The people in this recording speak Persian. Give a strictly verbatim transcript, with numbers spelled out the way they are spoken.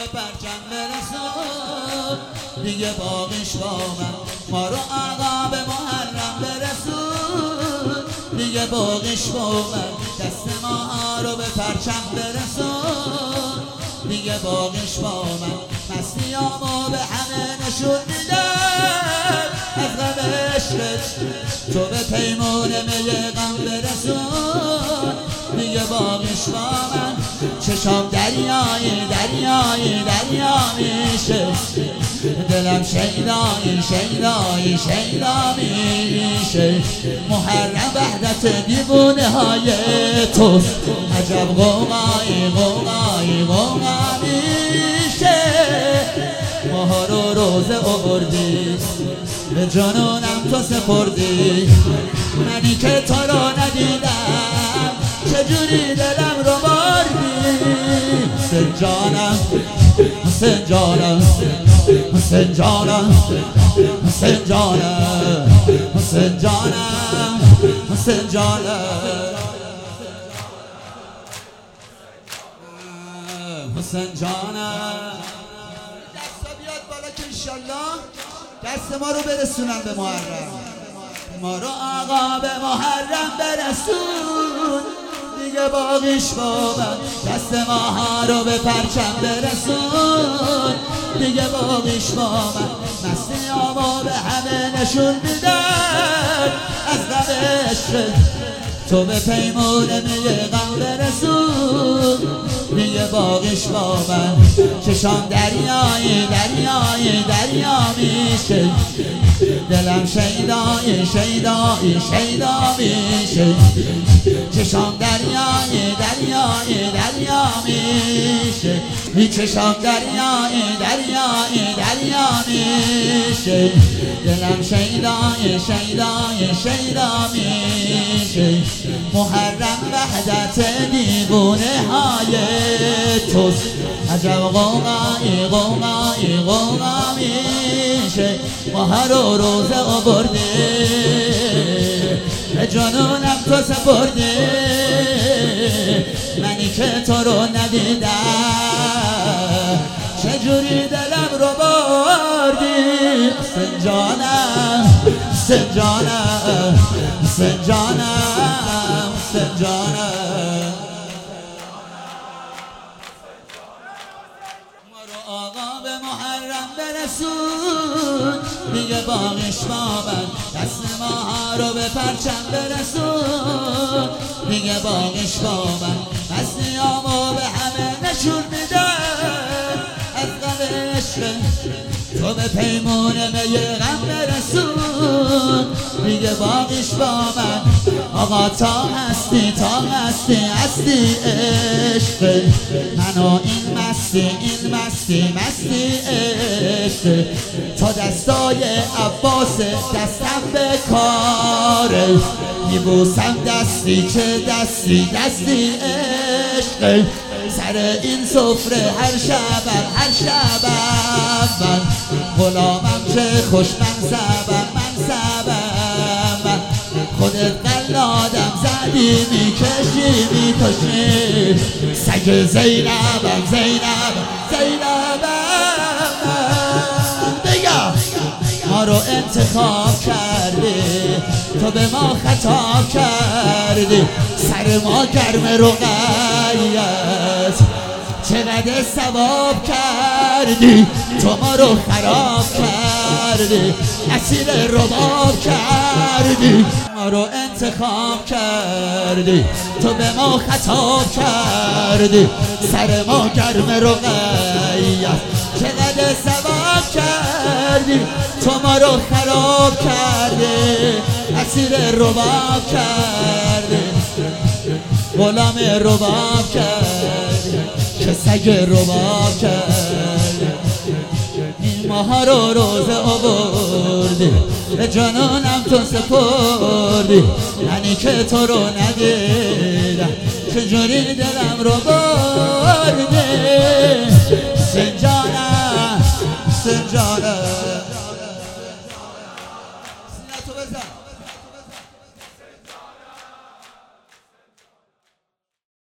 به پرچم برسون دیگه باقیش با من. ما رو آقا به محرم برسون دیگه باقیش با من. دست ما رو به پرچم برسون دیگه باقیش با من. مسیامو به همه نشون میدم از غم عشقت. تو به پیمون می غم برسون دیگه باقیش با من. چشام دریای دریای دریا میشه دلم شیدای شیدای شیدا میشه. محرم وحدت دیوونه های توست. عجب قوقای قوقای قوقا میشه. ماه رو روزه آوردی به جانونم تو سپردی. منی که تو رو ندیدم چجوری دلم رو بردی. حسین جانم حسین جانم حسین جانم حسین جانم حسین جانم حسین جانم حسین جانم. دستا بیاد بالا که انشالله دست ما رو برسونن به محرم. ما رو آقا به محرم برسون دیگه باقیش با من. دست ما رو به پرچم برسون دیگه باقیش با من. مسیامو به همه نشون میدم از غم عشقت. تو به پیمون می غم برسون دیگه باقیش با من. چشام دریای دریای دریا میشه دلم شیدای شیدای شیدا میشه. چشام دریای دریای دریا میشه. چشام دریای دریای دریا میشه. دلم شیدای شیدای شیدا میشه. محرم وحدت دیوونه های توست. عجب قوقای قوقای قوقا میشه. ماه رو روزه آورده به جانونم تو سپرده. منی که تو رو ندیدم چجوری دلم رو بردی. حسین جانم حسین جانم حسین جانم حسین جانم. ما رو آقا به محرم برسون دیگه باقیش با من. دست ما رو به پرچم برسون دیگه باقیش با من. مسیامو به همه نشون میدم از غم عشقت. تو به پیمون می غم برسون دیگه باقیش با من. آقا تا هستی تا هستی هستی عشق منو این مستی این مستی مستی عشق. تا دستای عباس دستم به کاره میبوسم دستی چه دستی دستی عشق. سر این سفره هر شبم هر شبم من غلامم چه خوش منصبم منصبم من. خودت قلادم زدی میکشی میکشی. سگ زینبم زینبم زینبم بگم. ما رو انتخاب کردی تو به ما خطاب کردی. سر ما گرم رقیت چقدر ثواب کردی. تو ما رو خراب کردی اسیر رباب کردی. ما رو انتخاب کردی تو به ما خطاب کردی. سر ما گرم رقیت چقدر ثواب کردی. تو ما رو خراب کردی اسیر رباب کردی. غلام رباب کردی که سگ رباب کردی. این ماه رو روزه آوردی به جانونم تو سپردی. منی که تو رو ندیدم چجوری دلم رو بردی. حسین جانم حسین جانم